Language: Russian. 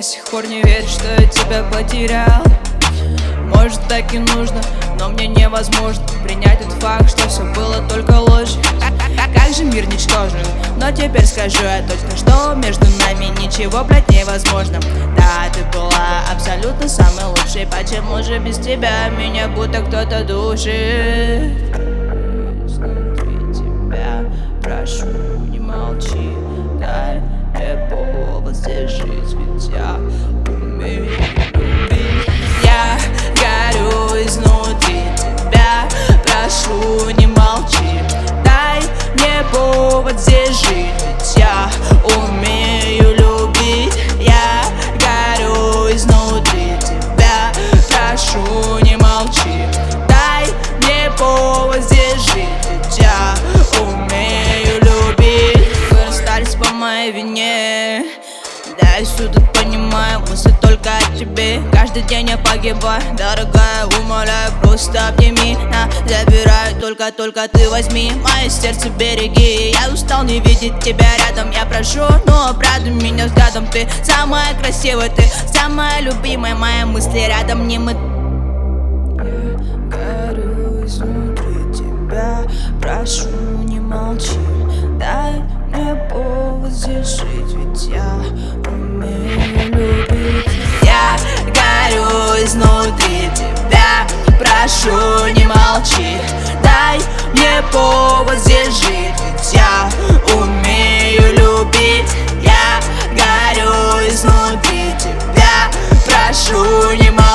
сих пор не верю, что я тебя потерял. Может, так и нужно, но мне невозможно принять тот факт, что все было только ложь. Как же мир ничтожен, но теперь скажу я точно, что между нами ничего, блядь, невозможно. Да, ты была абсолютно самой лучшей, почему же без тебя меня будто кто-то душит? Внутри тебя прошу, не молчи, дай мне повод здесь жить, ведь я умею любить. Я горю изнутри тебя, прошу, не молчи, дай мне повод здесь жить, ведь я умею любить. Я горю изнутри тебя, прошу, не молчи, дай мне повод здесь жить, ведь я умею любить. Вы расстались по моей вине, да, я все тут понимаю, мысли только о тебе. Каждый день я погибаю, дорогая, умоляю, просто обними. Забираю, только ты возьми мое сердце, береги. Я устал не видеть тебя рядом, я прошу, но обрадуй меня взглядом. Ты самая красивая, ты самая любимая, мои мысли рядом не мы. Я горю изнутри тебя, прошу, не молчи, дай мне повод здесь жить, ведь я умею любить. Я горю изнутри тебя, прошу, не молчи, дай мне повод здесь жить, ведь я умею любить. Я горю изнутри тебя, прошу, не молчи,